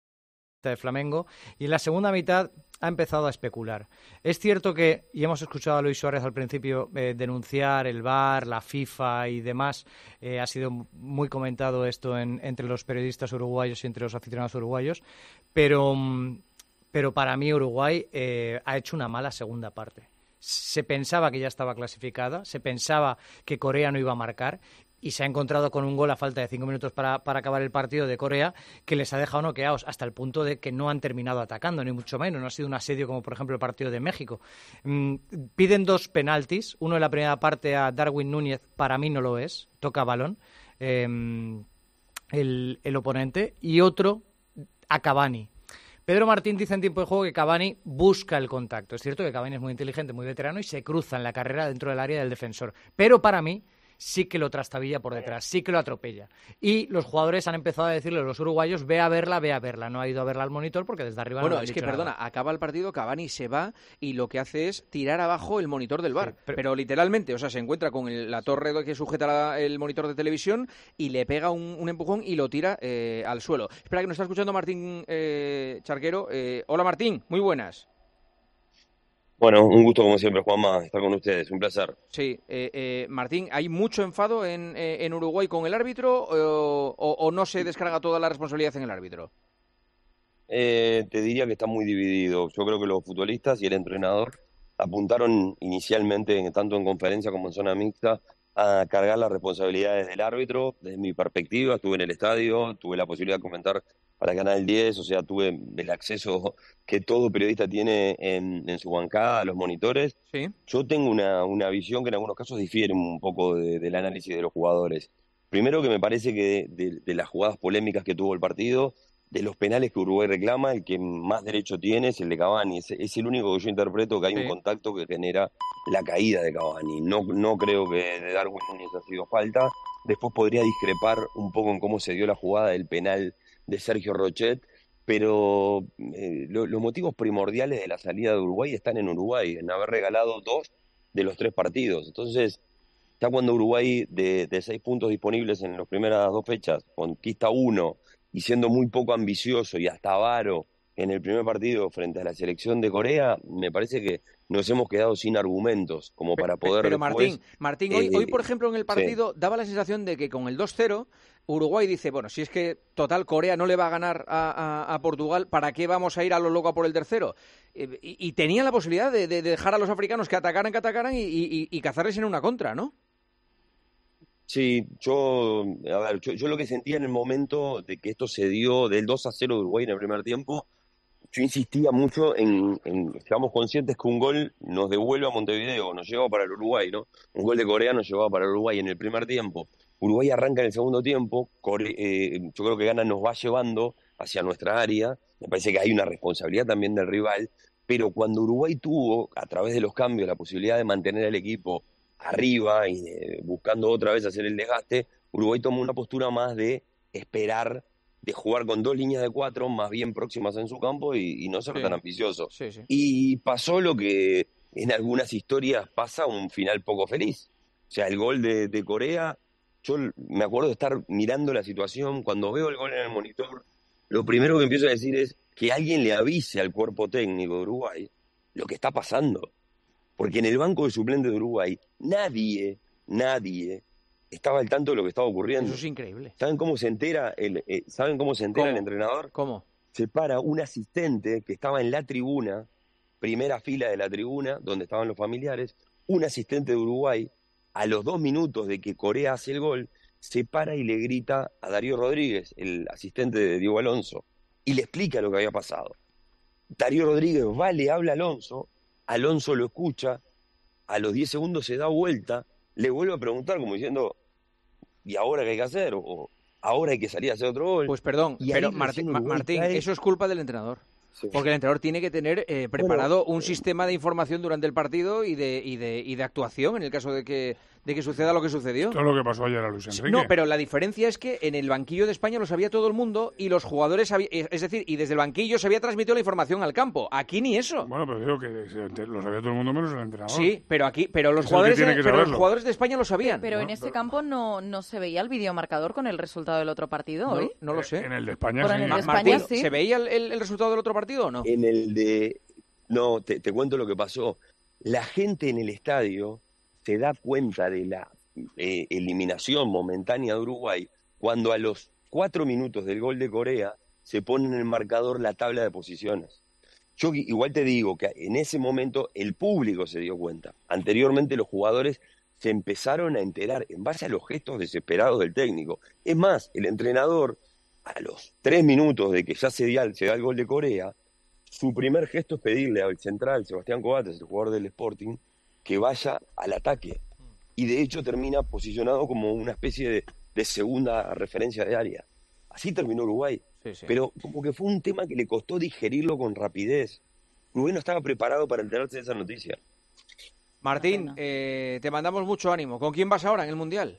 de Flamengo, y en la segunda mitad ha empezado a especular. Es cierto que, y hemos escuchado a Luis Suárez al principio eh, denunciar el V A R, la FIFA y demás, eh, ha sido muy comentado esto en, entre los periodistas uruguayos y entre los aficionados uruguayos, pero, mm, pero para mí Uruguay eh, ha hecho una mala segunda parte. Se pensaba que ya estaba clasificada, se pensaba que Corea no iba a marcar y se ha encontrado con un gol a falta de cinco minutos para, para acabar el partido de Corea que les ha dejado noqueados hasta el punto de que no han terminado atacando, ni mucho menos. No ha sido un asedio como, por ejemplo, el partido de México. Mm, piden dos penaltis, uno en la primera parte a Darwin Núñez, para mí no lo es, toca balón eh, el, el oponente, y otro a Cavani. Pedro Martín dice en tiempo de juego que Cavani busca el contacto. Es cierto que Cavani es muy inteligente, muy veterano y se cruza en la carrera dentro del área del defensor. Pero para mí sí que lo trastabilla por detrás, sí que lo atropella. Y los jugadores han empezado a decirle a los uruguayos, ve a verla, ve a verla. No ha ido a verla al monitor porque desde arriba Bueno, no le han es que, dicho perdona, nada. acaba el partido, Cavani se va y lo que hace es tirar abajo el monitor del V A R. pero... pero literalmente, o sea, se encuentra con el- la torre que sujeta la- el monitor de televisión y le pega un, un empujón y lo tira eh, al suelo. Espera, que nos está escuchando Martín eh, Charquero. Eh, hola, Martín, muy buenas. Bueno, un gusto como siempre, Juanma, estar con ustedes, un placer. Sí, eh, eh, Martín, ¿hay mucho enfado en, eh, en Uruguay con el árbitro eh, o, o no se descarga toda la responsabilidad en el árbitro? Eh, te diría que está muy dividido. Yo creo que los futbolistas y el entrenador apuntaron inicialmente, tanto en conferencia como en zona mixta, a cargar las responsabilidades del árbitro. Desde mi perspectiva, estuve en el estadio, tuve la posibilidad de comentar para Canal diez, o sea, tuve el acceso que todo periodista tiene en, en su bancada a los monitores. Sí. Yo tengo una, una visión que en algunos casos difiere un poco de- del análisis de los jugadores. Primero que me parece que de, de- de las jugadas polémicas que tuvo el partido, de los penales que Uruguay reclama, el que más derecho tiene es el de Cavani. Es, es el único que yo interpreto que hay Sí. un contacto que genera la caída de Cavani. No, no creo que de Darwin Núñez ha sido falta. Después podría discrepar un poco en cómo se dio la jugada del penal de Sergio Rochet, pero eh, lo- los motivos primordiales de la salida de Uruguay están en Uruguay, en haber regalado dos de los tres partidos. Entonces, Ya cuando Uruguay, de, de seis puntos disponibles en las primeras dos fechas, conquista uno y siendo muy poco ambicioso y hasta avaro en el primer partido frente a la selección de Corea, me parece que nos hemos quedado sin argumentos como para poder Pero después, Martín, Martín hoy, eh, hoy, por ejemplo, en el partido sí. daba la sensación de que con el dos cero Uruguay dice, bueno, si es que total Corea no le va a ganar a, a, a Portugal, ¿para qué vamos a ir a lo loco a por el tercero? Eh, y, y tenía la posibilidad de, de dejar a los africanos que atacaran, que atacaran y, y, y cazarles en una contra, ¿no? Sí, yo, a ver, yo, yo lo que sentía en el momento de que esto se dio del dos a cero de Uruguay en el primer tiempo, yo insistía mucho en, en estamos conscientes que un gol nos devuelve a Montevideo, nos lleva para el Uruguay, ¿no? Un gol de Corea nos llevaba para el Uruguay en el primer tiempo. Uruguay arranca en el segundo tiempo, Core, eh, yo creo que Ghana nos va llevando hacia nuestra área, me parece que hay una responsabilidad también del rival, pero cuando Uruguay tuvo, a través de los cambios, la posibilidad de mantener al equipo arriba y de, buscando otra vez hacer el desgaste, Uruguay tomó una postura más de esperar, de jugar con dos líneas de cuatro más bien próximas en su campo y, y no ser Sí. tan ambicioso. Sí, sí. Y pasó lo que en algunas historias pasa, un final poco feliz. O sea, el gol de, de Corea, yo me acuerdo de estar mirando la situación, cuando veo el gol en el monitor, lo primero que empiezo a decir es que alguien le avise al cuerpo técnico de Uruguay lo que está pasando. Porque en el banco de suplentes de Uruguay nadie, nadie estaba al tanto de lo que estaba ocurriendo. Eso es increíble. ¿Saben cómo se entera el, eh, ¿saben cómo se entera ¿Cómo? el entrenador? ¿Cómo? Se para un asistente que estaba en la tribuna, primera fila de la tribuna, donde estaban los familiares, un asistente de Uruguay, a los dos minutos de que Corea hace el gol, se para y le grita a Darío Rodríguez, el asistente de Diego Alonso, y le explica lo que había pasado. Darío Rodríguez va, le habla a Alonso, Alonso lo escucha, a los diez segundos se da vuelta, le vuelve a preguntar como diciendo, ¿y ahora qué hay que hacer? O ahora hay que salir a hacer otro gol. Pues perdón, Y ahí pero recién Martín, Ma- Uruguay Martín cae. eso es culpa del entrenador. Sí. Porque el entrenador tiene que tener eh, preparado Bueno, un sistema de información durante el partido y de, y de, y de actuación en el caso de que, de que suceda lo que sucedió. Todo lo que pasó ayer a Luis Enrique. No, pero la diferencia es que en el banquillo de España lo sabía todo el mundo y los jugadores, sabía- es decir, y desde el banquillo se había transmitido la información al campo. Aquí ni eso. Bueno, pero digo que se- lo sabía todo el mundo menos el entrenador. Sí, pero aquí, pero los Es el que jugadores, tiene de, que pero los saberlo. jugadores de España lo sabían. Pero en ese campo no, no se veía el videomarcador con el resultado del otro partido No, hoy. no lo sé. En el de España Por sí. en el Ma- de España, Martín, sí. ¿se veía el, el- el resultado del otro partido o no? En el de... No, te, te cuento lo que pasó. La gente en el estadio se da cuenta de la eh, eliminación momentánea de Uruguay cuando a los cuatro minutos del gol de Corea se pone en el marcador la tabla de posiciones. Yo igual te digo que en ese momento el público se dio cuenta. Anteriormente los jugadores se empezaron a enterar en base a los gestos desesperados del técnico. Es más, el entrenador, a los tres minutos de que ya se da, se da el gol de Corea, su primer gesto es pedirle al central, Sebastián Coates, el jugador del Sporting, que vaya al ataque. Y de hecho termina posicionado como una especie de, de segunda referencia de área. Así terminó Uruguay. Sí, sí. Pero como que fue un tema que le costó digerirlo con rapidez. Uruguay no estaba preparado para enterarse de esa noticia. Martín, eh, te mandamos mucho ánimo. ¿Con quién vas ahora en el Mundial?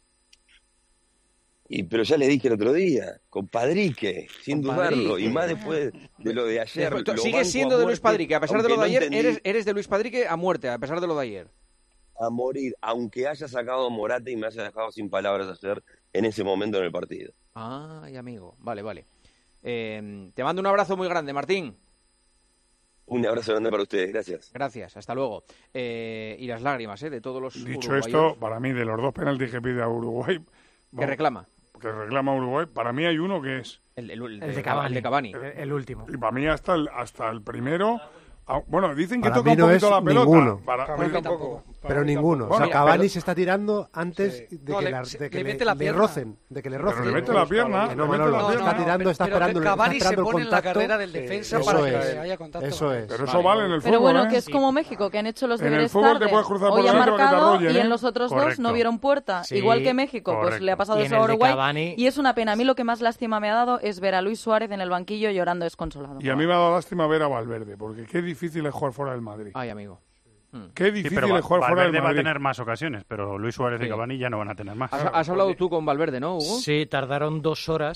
Y, pero ya le dije el otro día, con Padrique, sin Con dudarlo, Padrique. y más después de lo de ayer. Después, tú lo sigues banco siendo a de Luis muerte, Padrique, a pesar de lo de aunque no ayer, entendí, eres, eres de Luis Padrique a muerte, a pesar de lo de ayer. a morir, aunque haya sacado a Morata y me haya dejado sin palabras ayer en ese momento en el partido. Ay, amigo, vale, vale. Eh, te mando un abrazo muy grande, Martín. Un abrazo grande para ustedes, gracias. Gracias, hasta luego. Eh, y las lágrimas, ¿eh? De todos los Dicho uruguayos esto, para mí, de los dos penaltis que pide a Uruguay... que vamos, reclama. que reclama a Uruguay, para mí hay uno que es... El, el- el El de Cavani. el de Cavani. El, el último. Y para mí hasta el, hasta el primero... ah, Bueno, dicen que Para toca mí un no poquito es la pelota. ninguno. Para, Para mí tampoco. Pero ninguno. Bueno, o sea, Cavani perdón. se está tirando antes de No, que, le- la- se- de que le le, mete la le pierna. rocen. De que le Pero rocen. le mete la pierna, Que no, le bueno, mete la no, pierna. está tirando, está pero esperando, que está Cavani se esperando el pone en la contacto. carrera del defensa Eso para es. que haya contacto. Eso es. Pero eso vale en el fútbol, Pero bueno, ¿eh? que es como México, que han hecho los En el deberes fútbol te tarde. puedes cruzar por Hoy ha delante para que te marcado arrollen, y ¿eh? en los otros dos Correcto. no vieron puerta. Sí, Igual que México, pues correcto. le ha pasado Y en eso a el de Uruguay. Cavani- Y es una pena. A mí lo que más lástima me ha dado es ver a Luis Suárez en el banquillo llorando desconsolado. Y a mí me ha dado lástima ver a Valverde, porque qué difícil es jugar fuera del Madrid. Ay, amigo. Qué Sí, difícil pero Va- es jugar fuera del Valverde va a Madrid. tener más ocasiones, pero Luis Suárez Sí. y Cavani ya no van a tener más. Has, has hablado tú con Valverde, ¿no, Hugo? Sí, tardaron dos horas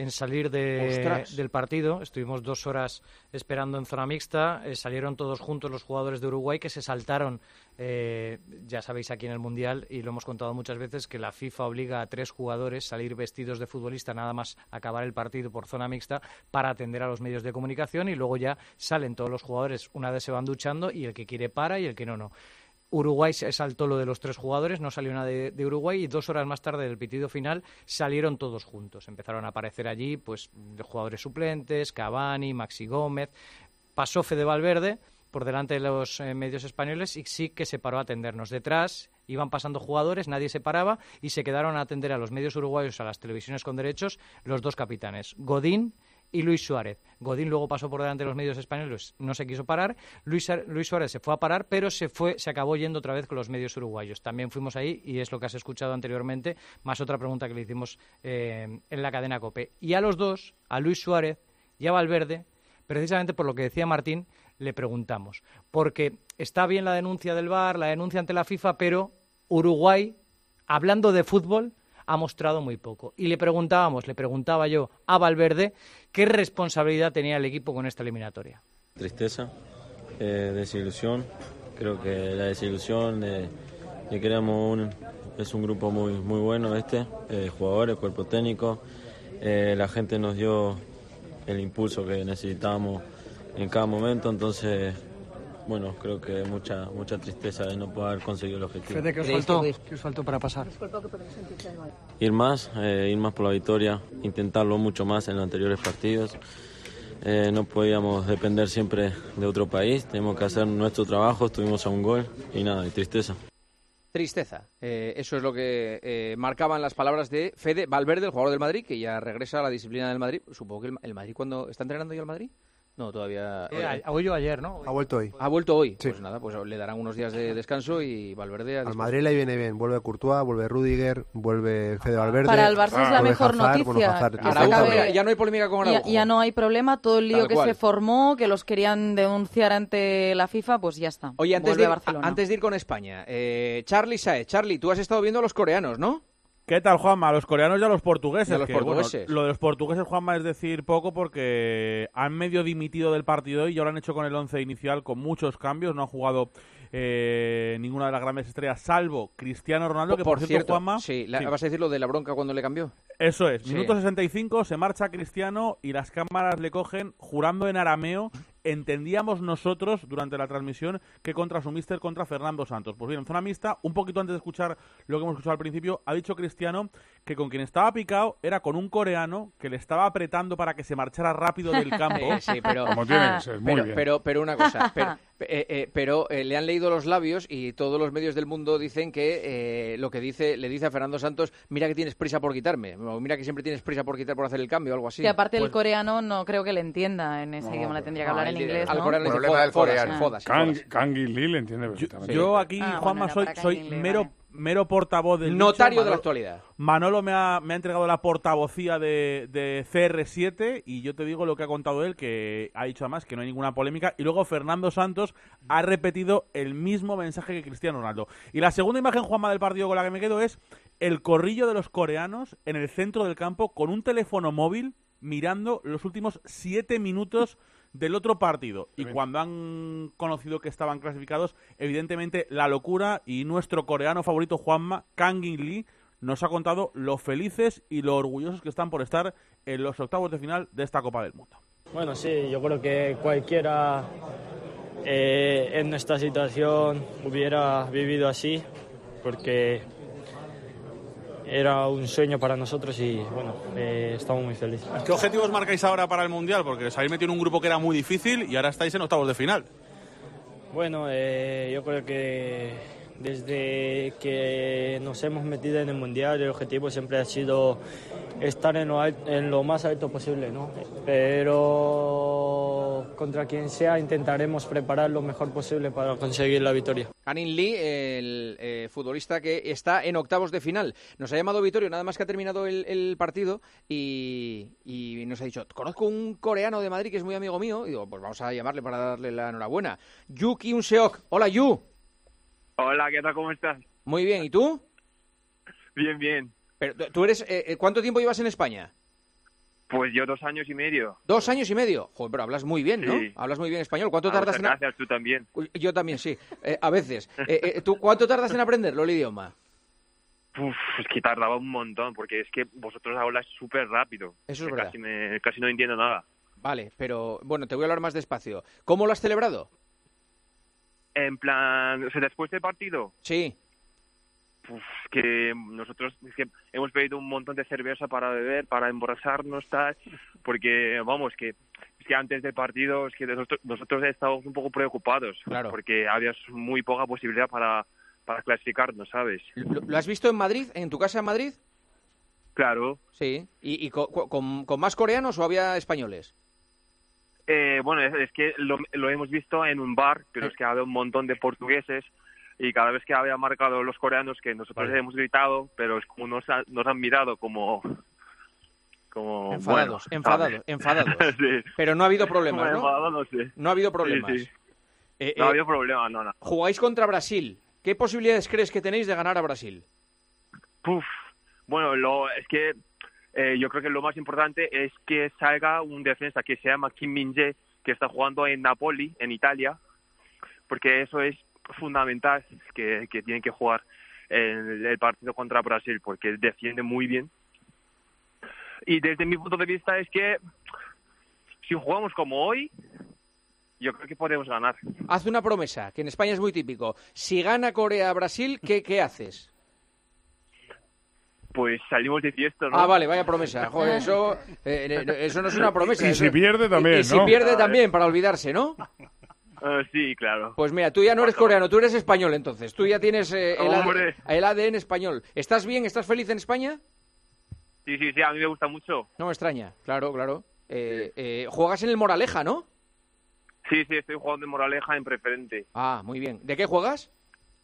en salir de, del partido. Estuvimos dos horas esperando en zona mixta. Eh, salieron todos juntos los jugadores de Uruguay que se saltaron, eh, ya sabéis, aquí en el Mundial, y lo hemos contado muchas veces, que la FIFA obliga a tres jugadores a salir vestidos de futbolista nada más acabar el partido por zona mixta para atender a los medios de comunicación, y luego ya salen todos los jugadores, una vez se van duchando, y el que quiere para y el que no, no. Uruguay se saltó lo de los tres jugadores, no salió nada de, de Uruguay, y dos horas más tarde del pitido final salieron todos juntos. Empezaron a aparecer allí pues de jugadores suplentes, Cavani, Maxi Gómez. Pasó Fede Valverde por delante de los eh, medios españoles y sí que se paró a atendernos. Detrás iban pasando jugadores, nadie se paraba y se quedaron a atender a los medios uruguayos, a las televisiones con derechos, los dos capitanes, Godín y Luis Suárez. Godín luego pasó por delante de los medios españoles, no se quiso parar. Luis, Luis Suárez se fue a parar, pero se fue, se acabó yendo otra vez con los medios uruguayos. También fuimos ahí, y es lo que has escuchado anteriormente, más otra pregunta que le hicimos eh, en la cadena COPE. Y a los dos, a Luis Suárez y a Valverde, precisamente por lo que decía Martín, le preguntamos. Porque está bien la denuncia del V A R, la denuncia ante la FIFA, pero Uruguay, hablando de fútbol, ha mostrado muy poco. Y le preguntábamos, le preguntaba yo a Valverde qué responsabilidad tenía el equipo con esta eliminatoria. Tristeza, eh, desilusión. Creo que la desilusión de, de que éramos un, es un grupo muy muy bueno este, eh, jugadores, cuerpo técnico. Eh, la gente nos dio el impulso que necesitábamos en cada momento, entonces... Bueno, creo que mucha mucha tristeza de no poder conseguir el objetivo. Fede, ¿qué os faltó? ¿Qué os faltó para pasar? Ir más, eh, ir más por la victoria, intentarlo mucho más en los anteriores partidos. Eh, no podíamos depender siempre de otro país, tenemos que hacer nuestro trabajo, estuvimos a un gol y nada, y tristeza. Tristeza, eh, eso es lo que eh, marcaban las palabras de Fede Valverde, el jugador del Madrid, que ya regresa a la disciplina del Madrid. Supongo que el, el Madrid, ¿cuándo está entrenando ya el Madrid? No, todavía... Eh, hoy o ayer, ¿no? Ha vuelto hoy. Ha vuelto hoy. Sí. Pues nada, pues le darán unos días de descanso y Valverde... A Al Madrid le viene bien. Vuelve Courtois, vuelve Rudiger, vuelve Fede Valverde. Para el Barça ah, es la mejor Hazard, noticia. Bueno, Hazard, Araujo, ya, ya no hay polémica con Araujo. Ya, ya no hay problema. Todo el lío Tal que cual. se formó, que los querían denunciar ante la FIFA, pues ya está. Oye, antes, Vuelve de, a Barcelona. antes de ir con España, eh, Charlie Saez. Charlie, tú has estado viendo a los coreanos, ¿no? ¿Qué tal, Juanma? A los coreanos y a los portugueses. Y a los que, portugueses. Bueno, lo de los portugueses, Juanma, es decir poco porque han medio dimitido del partido y ya lo han hecho con el once inicial con muchos cambios. No han jugado eh, ninguna de las grandes estrellas, salvo Cristiano Ronaldo, que por, por cierto, Juanma... Sí, la, sí. ¿vas a decir lo de la bronca cuando le cambió? Eso es. Sí. Minuto sesenta y cinco, se marcha Cristiano y las cámaras le cogen jurando en arameo. Entendíamos nosotros durante la transmisión que contra su míster, contra Fernando Santos. Pues bien, en zona mixta, un poquito antes de escuchar lo que hemos escuchado al principio, ha dicho Cristiano que con quien estaba picado era con un coreano que le estaba apretando para que se marchara rápido del campo. Sí, sí, pero, Como tiene que ser, muy pero, bien. pero, pero una cosa, pero, eh, eh, pero eh, le han leído los labios y todos los medios del mundo dicen que eh, lo que dice le dice a Fernando Santos, mira que tienes prisa por quitarme, o mira que siempre tienes prisa por quitar por hacer el cambio, o algo así. Y aparte Pues, el coreano no creo que le entienda en ese no, idioma, le tendría que no, hablar en el- inglés, al ¿no? coreano le dice, Problema del fodas, coreano. fodas, Kang, fodas. Kang In Lee le entiende perfectamente. Yo aquí, Ah, Juanma, bueno, soy, era para soy Kang In Lee, mero, vale. mero portavoz del Notario dicho. de la Manolo- actualidad. Manolo me ha, me ha entregado la portavocía de, de C R siete y yo te digo lo que ha contado él, que ha dicho además que no hay ninguna polémica. Y luego Fernando Santos ha repetido el mismo mensaje que Cristiano Ronaldo. Y la segunda imagen, Juanma, del partido con la que me quedo es el corrillo de los coreanos en el centro del campo con un teléfono móvil mirando los últimos siete minutos del otro partido. Y cuando han conocido que estaban clasificados, evidentemente la locura, y nuestro coreano favorito, Juanma, Kang In Lee, nos ha contado lo felices y lo orgullosos que están por estar en los octavos de final de esta Copa del Mundo. Bueno, sí, yo creo que cualquiera eh, en nuestra situación hubiera vivido así, porque era un sueño para nosotros y bueno, eh, estamos muy felices. ¿Qué objetivos marcáis ahora para el Mundial? Porque os habéis metido en un grupo que era muy difícil y ahora estáis en octavos de final. Bueno, eh, yo creo que desde que nos hemos metido en el Mundial el objetivo siempre ha sido estar en lo, al- en lo más alto posible, ¿no? Pero contra quien sea intentaremos preparar lo mejor posible para conseguir la victoria. Kang In Lee, el eh, futbolista que está en octavos de final. Nos ha llamado Vittorio, nada más que ha terminado el, el partido, y, y nos ha dicho, conozco un coreano de Madrid que es muy amigo mío, y digo, pues vamos a llamarle para darle la enhorabuena. Yu Kyun Seok. Hola, Yu. Hola, ¿qué tal? ¿Cómo estás? Muy bien, ¿y tú? Bien, bien. Pero, ¿tú eres, eh, ¿cuánto tiempo llevas en España? Pues yo dos años y medio. ¿Dos años y medio? Joder, pero hablas muy bien, ¿no? Sí. Hablas muy bien español. ¿Cuánto Ah, tardas muchas en...? a- gracias, tú también. Uy, Yo también, sí. Eh, a veces. Eh, eh, ¿tú cuánto tardas en aprenderlo, el idioma? Uf, es que tardaba un montón, porque es que vosotros habláis súper rápido. Eso es Que verdad. Casi, me, casi no entiendo nada. Vale, pero bueno, te voy a hablar más despacio. ¿Cómo lo has celebrado? En plan, o sea, después del partido, Sí. uf, es que nosotros es que hemos pedido un montón de cerveza para beber, para emborracharnos, tal, porque, vamos, que es que antes del partido es que nosotros, nosotros estábamos un poco preocupados, Claro. porque había muy poca posibilidad para, para clasificarnos, ¿sabes? ¿Lo, lo has visto en Madrid, en tu casa en Madrid? Claro. Sí. ¿Y, y co- co- con, con más coreanos o había españoles? Eh, bueno, es, es que lo, lo hemos visto en un bar, pero es que había un montón de portugueses y cada vez que había marcado los coreanos que nosotros Vale. hemos gritado, pero es como nos, ha- nos han mirado como... como Enfadados, bueno, enfadados, ¿sabes? enfadados. Sí. Pero no ha habido problemas, Como ¿no? enfadados, no sé. No ha habido problemas. Sí, sí. Eh, No ha eh, habido problema, no, no. Jugáis contra Brasil. ¿Qué posibilidades crees que tenéis de ganar a Brasil? Puf. Bueno, lo, es que eh, yo creo que lo más importante es que salga un defensa que se llama Kim Min-jae, que está jugando en Napoli, en Italia, porque eso es fundamental, que, que tiene que jugar el, el partido contra Brasil, porque defiende muy bien. Y desde mi punto de vista es que si jugamos como hoy, yo creo que podemos ganar. Haz una promesa, que en España es muy típico. Si gana Corea a Brasil, ¿qué, qué haces? Pues salimos de fiesta, ¿no? Ah, vale, vaya promesa. Joder, eso, eh, eh, eso no es una promesa. Y eso- si pierde también, y, y si ¿no? pierde también, para olvidarse, ¿no? Ah, sí, claro. Pues mira, tú ya no eres coreano, tú eres español entonces. Tú ya tienes eh, el, A D Hombre. el A D N español. ¿Estás bien? ¿Estás feliz en España? Sí, sí, sí, a mí me gusta mucho. No me extraña, claro, claro. Eh, eh, juegas en el Moraleja, ¿no? Sí, sí, estoy jugando en Moraleja en preferente. Ah, muy bien. ¿De qué juegas?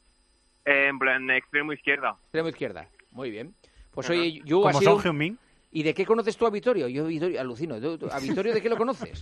Eh, en plan, extremo izquierda. Extremo izquierda. Muy bien. Pues Ajá. oye, yo Como ha sido... Son Heung-min. ¿Y de qué conoces tú a Vittorio? Yo Vittorio, alucino. ¿Tú- tú- ¿A Vittorio de qué lo conoces?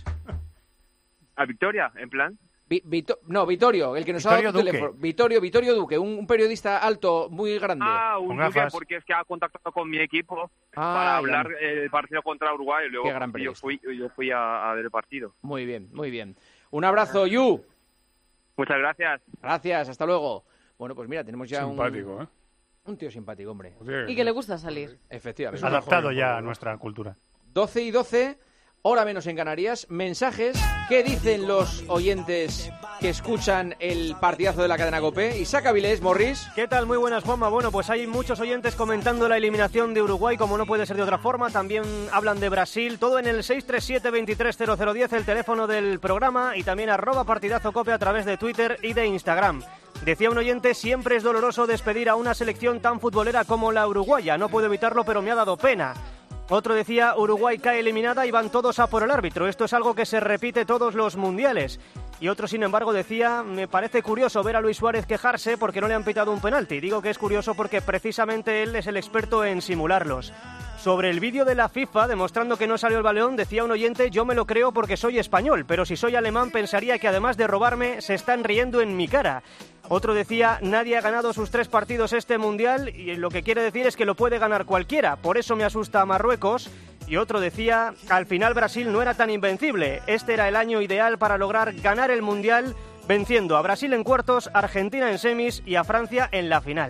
¿A Victoria, en plan? Vi- Vito- no, Vittorio, el que nos Vittorio ha dado tu Duque. teléfono. Vittorio, Vittorio Duque, un, un periodista alto, muy grande. Ah, un Con Duque, gafas. porque es que ha contactado con mi equipo Ah, para ya. hablar eh, del partido contra Uruguay. Y luego Qué gran yo periodista. fui, yo fui a, a ver el partido. Muy bien, muy bien. Un abrazo, Yu. Muchas gracias. Gracias, hasta luego. Bueno, pues mira, tenemos ya Simpático, un... ¿eh? Un tío simpático, hombre. Y que le gusta salir. Efectivamente. Adaptado ya a nuestra cultura. doce y doce, hora menos en Canarias. Mensajes. ¿Qué dicen los oyentes que escuchan el partidazo de la cadena COPE? Isaac Avilés, Morris. ¿Qué tal? Muy buenas, Juanma. Bueno, pues hay muchos oyentes comentando la eliminación de Uruguay, como no puede ser de otra forma. También hablan de Brasil. Todo en el seis tres siete, veintitrés cero cero diez, el teléfono del programa. Y también arroba partidazo COPE a través de Twitter y de Instagram. Decía un oyente, siempre es doloroso despedir a una selección tan futbolera como la uruguaya. No puedo evitarlo, pero me ha dado pena. Otro decía, Uruguay cae eliminada y van todos a por el árbitro. Esto es algo que se repite todos los mundiales. Y otro, sin embargo, decía, me parece curioso ver a Luis Suárez quejarse porque no le han pitado un penalti. Digo que es curioso porque precisamente él es el experto en simularlos. Sobre el vídeo de la FIFA demostrando que no salió el balón, decía un oyente, yo me lo creo porque soy español, pero si soy alemán pensaría que además de robarme, se están riendo en mi cara. Otro decía, nadie ha ganado sus tres partidos este mundial y lo que quiere decir es que lo puede ganar cualquiera, por eso me asusta a Marruecos. Y otro decía, al final Brasil no era tan invencible, este era el año ideal para lograr ganar el mundial, venciendo a Brasil en cuartos, Argentina en semis y a Francia en la final.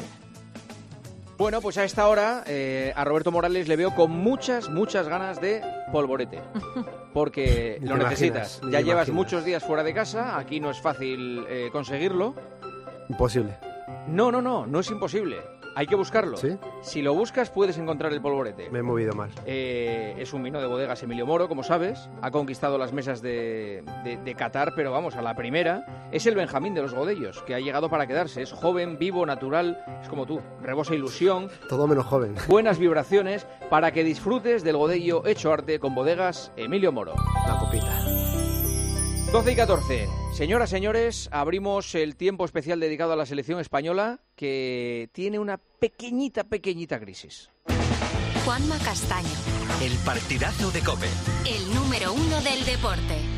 Bueno, pues a esta hora eh, a Roberto Morales le veo con muchas, muchas ganas de polvorete. Porque Ni lo te necesitas. imaginas, ni Ya te llevas imaginas. muchos días fuera de casa, aquí no es fácil eh, conseguirlo. Imposible. No, no, no, no es imposible. Hay que buscarlo. ¿Sí? Si lo buscas puedes encontrar el polvorete. Me he movido mal. Eh, es un vino de bodegas Emilio Moro, como sabes. Ha conquistado las mesas de, de, de Qatar, pero vamos, a la primera. Es el Benjamín de los Godellos, que ha llegado para quedarse. Es joven, vivo, natural, es como tú. Rebosa ilusión, Todo menos joven. buenas vibraciones, para que disfrutes del Godello hecho arte con bodegas Emilio Moro. La copita. doce y catorce. Señoras, señores, abrimos el tiempo especial dedicado a la selección española, que tiene una pequeñita, pequeñita crisis. Juanma Castaño, El partidazo de COPE. el número uno del deporte.